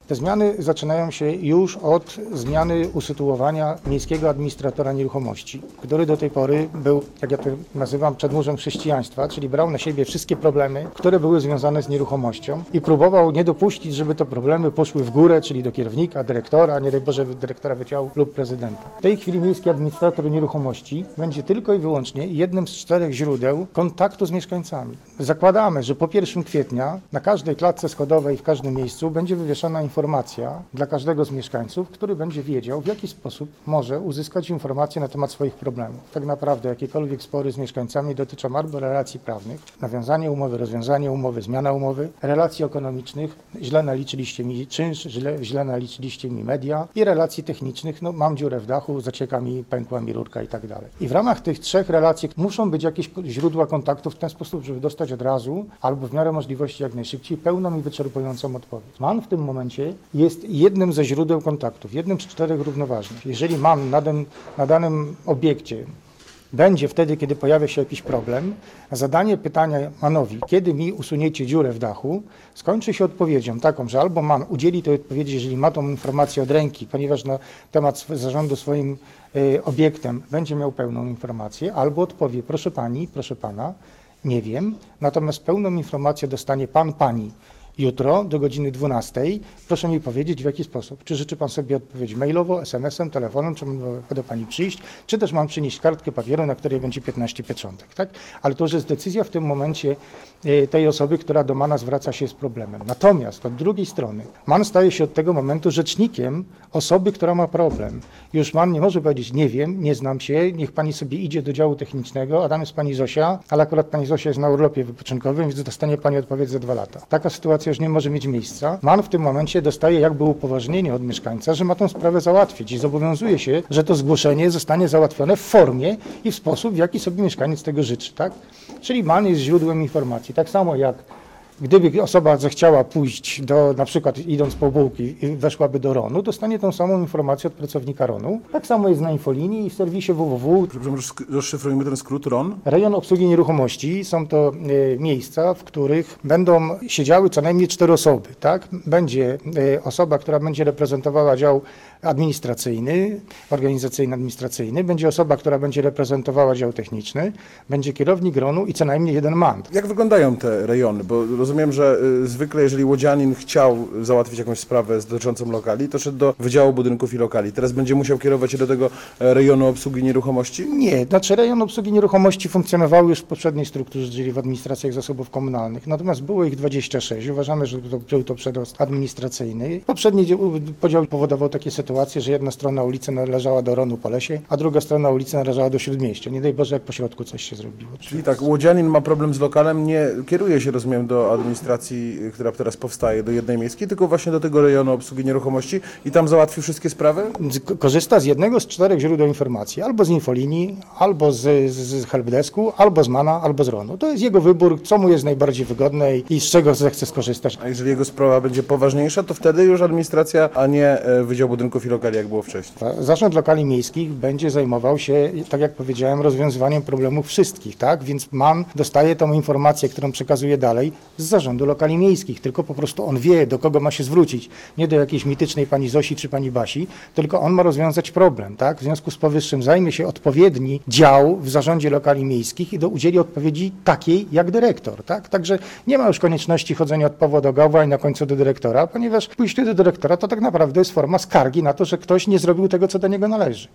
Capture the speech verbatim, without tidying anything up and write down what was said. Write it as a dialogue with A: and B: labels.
A: Te zmiany zaczynają się już od zmiany usytuowania miejskiego administratora nieruchomości, który do tej pory był, jak ja to nazywam, przedmurzem chrześcijaństwa, czyli brał na siebie wszystkie problemy, które były związane z nieruchomością i próbował nie dopuścić, żeby te problemy poszły w górę, czyli do kierownika, dyrektora, nie daj Boże, dyrektora wydziału lub prezydenta. W tej chwili miejski administrator nieruchomości będzie tylko i wyłącznie jednym z czterech źródeł kontaktu z mieszkańcami. Zakładamy, że po pierwszego kwietnia na każdej klatce schodowej w każdym miejscu będzie wywieszona informacja dla każdego z mieszkańców, który będzie wiedział, w jaki sposób może uzyskać informacje na temat swoich problemów. Tak naprawdę jakiekolwiek spory z mieszkańcami dotyczą albo relacji prawnych, nawiązanie umowy, rozwiązanie umowy, zmiana umowy, relacji ekonomicznych, źle naliczyliście mi czynsz, źle, źle naliczyliście mi media i relacji technicznych, no mam dziurę w dachu, zacieka mi, pękła mi rurka i tak dalej. I w ramach tych trzech relacji muszą być jakieś źródła kontaktu w ten sposób, żeby dostać od razu albo w miarę możliwości jak najszybciej pełną i wyczerpującą odpowiedź. M A N w tym momencie jest jednym ze źródeł kontaktów, jednym z czterech równoważnych. Jeżeli M A N na, den, na danym obiekcie będzie wtedy, kiedy pojawia się jakiś problem, a zadanie pytania M A N-owi, kiedy mi usuniecie dziurę w dachu, skończy się odpowiedzią taką, że albo M A N udzieli tej odpowiedzi, jeżeli ma tą informację od ręki, ponieważ na temat zarządu swoim y, obiektem będzie miał pełną informację, albo odpowie, proszę pani, proszę pana, nie wiem, natomiast pełną informację dostanie pan, pani. Jutro do godziny dwunastej proszę mi powiedzieć, w jaki sposób. Czy życzy pan sobie odpowiedź mailowo, es em esem, telefonem, czy mam do pani przyjść, czy też mam przynieść kartkę papieru, na której będzie piętnaście pieczątek, tak? Ale to już jest decyzja w tym momencie tej osoby, która do M A N-a zwraca się z problemem. Natomiast od drugiej strony M A N staje się od tego momentu rzecznikiem osoby, która ma problem. Już M A N nie może powiedzieć, nie wiem, nie znam się, niech pani sobie idzie do działu technicznego, a tam jest pani Zosia, ale akurat pani Zosia jest na urlopie wypoczynkowym, więc dostanie pani odpowiedź za dwa lata. Taka sytuacja już nie może mieć miejsca. M A N w tym momencie dostaje jakby upoważnienie od mieszkańca, że ma tę sprawę załatwić i zobowiązuje się, że to zgłoszenie zostanie załatwione w formie i w sposób, w jaki sobie mieszkaniec tego życzy, tak? Czyli M A N jest źródłem informacji. Tak samo jak gdyby osoba zechciała pójść do, na przykład idąc po bułki i weszłaby do ronu, dostanie tą samą informację od pracownika ronu. Tak samo jest na infolinii i w serwisie www.
B: Przepraszam, rozszyfrujmy ten skrót RON.
A: Rejon obsługi nieruchomości są to y, miejsca, w których będą siedziały co najmniej cztery osoby, tak? Będzie y, osoba, która będzie reprezentowała dział administracyjny, organizacyjno-administracyjny, będzie osoba, która będzie reprezentowała dział techniczny, będzie kierownik ronu i co najmniej jeden M A N.
B: Jak wyglądają te rejony? Bo rozumiem, że y, zwykle jeżeli łodzianin chciał załatwić jakąś sprawę dotyczącą lokali, to szedł do Wydziału Budynków i Lokali. Teraz będzie musiał kierować się do tego rejonu obsługi nieruchomości?
A: Nie, znaczy rejon obsługi nieruchomości funkcjonował już w poprzedniej strukturze, czyli w administracjach zasobów komunalnych. Natomiast było ich dwadzieścia sześć. Uważamy, że to, był to przedrost administracyjny. Poprzedni podział powodował takie sytuacje, że jedna strona ulicy należała do Ronu po lesie, a druga strona ulicy należała do Śródmieścia. Nie daj Boże, jak po środku coś się zrobiło.
B: Czyli tak, łodzianin ma problem z lokalem, nie kieruje się, rozumiem, do administracji, która teraz powstaje, do jednej miejskiej, tylko właśnie do tego rejonu obsługi nieruchomości i tam załatwi wszystkie sprawy?
A: Korzysta z jednego z czterech źródeł informacji, albo z infolinii, albo z, z, z helpdesku, albo z M A N-a, albo z ronu. To jest jego wybór, co mu jest najbardziej wygodne i z czego zechce skorzystać.
B: A jeżeli jego sprawa będzie poważniejsza, to wtedy już administracja, a nie Wydział Budynków i Lokali, jak było wcześniej.
A: Zarząd Lokali Miejskich będzie zajmował się, tak jak powiedziałem, rozwiązywaniem problemów wszystkich, tak? Więc M A N dostaje tą informację, którą przekazuje dalej z Zarządu Lokali Miejskich, tylko po prostu on wie, do kogo ma się zwrócić. Nie do jakiejś mitycznej pani Zosi czy pani Basi, tylko on ma rozwiązać problem, tak? W związku z powyższym zajmie się odpowiedni dział w Zarządzie Lokali Miejskich i do udzieli odpowiedzi takiej jak dyrektor, tak? Także nie ma już konieczności chodzenia od Pawła do Gawła i na końcu do dyrektora, ponieważ pójście do dyrektora to tak naprawdę jest forma skargi na to, że ktoś nie zrobił tego, co do niego należy.